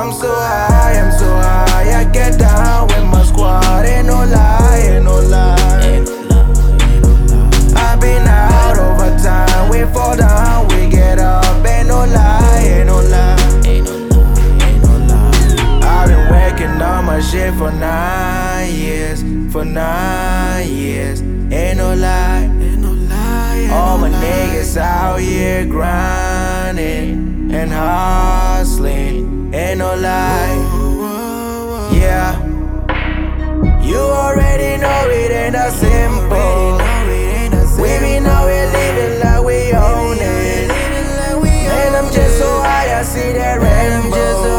I'm so high, I get down with my squad, ain't no lie, ain't no lie. I've been out over time, we fall down, we get up, ain't no lie, ain't no lie. I've been working on my shit for 9 years, ain't no lie. All my niggas out here grinding and hustling, ain't no lie. Yeah, you already know it ain't that simple. We been out here living like we own it, and I'm just so high, I see that rainbow.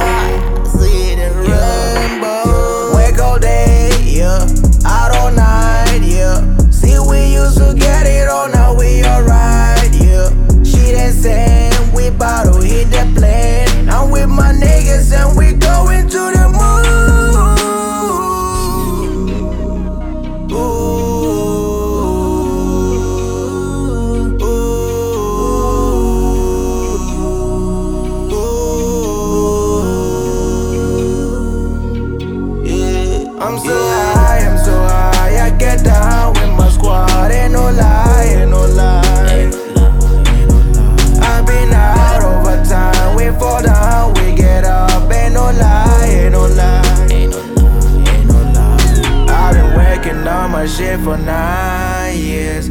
Wake all day, yeah, out all night, yeah. See, we used to get it all, now we alright, yeah. She done saying we bout to hit the plane. I'm with my niggas and we going to the moon. I'm so high, I get down with my squad, ain't no lie, ain't no lie. I've been out over time, we fall down, we get up, ain't no lie, ain't no lie. I've been working on my shit for 9 years,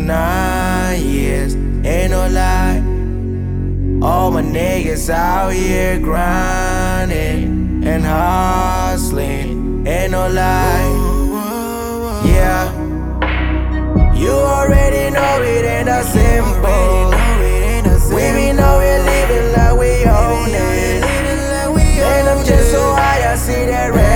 ain't no lie. All my niggas out here grinding and hustling, ain't no lie. Yeah, you already know it ain't that simple. We been out here living like we own it, and I'm just so high, I see that